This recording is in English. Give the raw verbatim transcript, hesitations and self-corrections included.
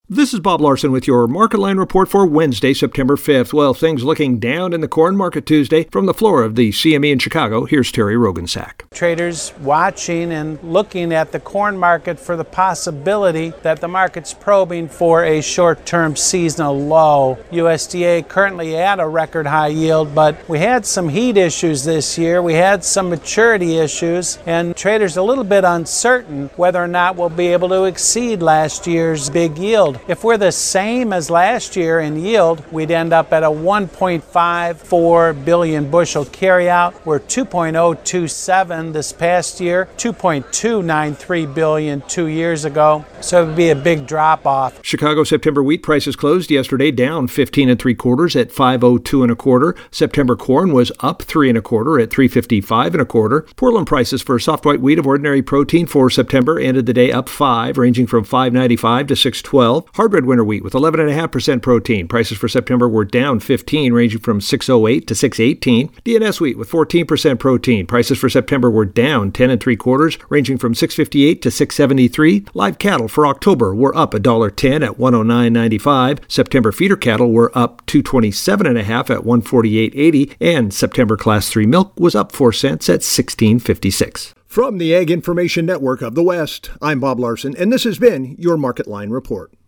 This is Bob Larson with your Market Line report for Wednesday, September fifth. Well, things looking down in the corn market Tuesday. From the floor of the C M E in Chicago, here's Terry Rogensack. Traders watching and looking at the corn market for the possibility that the market's probing for a short-term seasonal low. U S D A currently at a record high yield, but we had some heat issues this year. We had some maturity issues, and traders a little bit uncertain whether or not we'll be able to exceed last year's big yield. If we're the same as last year in yield, we'd end up at a one point five four billion bushel carryout. We're two point oh two seven this past year, two point two nine three billion two years ago. So it would be a big drop off. Chicago September wheat prices closed yesterday down fifteen and three quarters at five oh two and a quarter. September corn was up three and a quarter at three fifty-five and a quarter. Portland prices for soft white wheat of ordinary protein for September ended the day up five, ranging from five ninety-five to six twelve. Hardbred winter wheat with eleven point five percent protein. Prices for September were down fifteen, ranging from six oh eight to six eighteen. D N S wheat with fourteen percent protein. Prices for September were down ten and three quarters, ranging from six fifty-eight to six seventy-three. Live cattle for October were up one dollar ten at one oh nine ninety-five. September feeder cattle were up two twenty-seven and a half at one forty-eight eighty, and September class three milk was up four cents at sixteen fifty-six. From the Ag Information Network of the West, I'm Bob Larson, and this has been your Market Line report.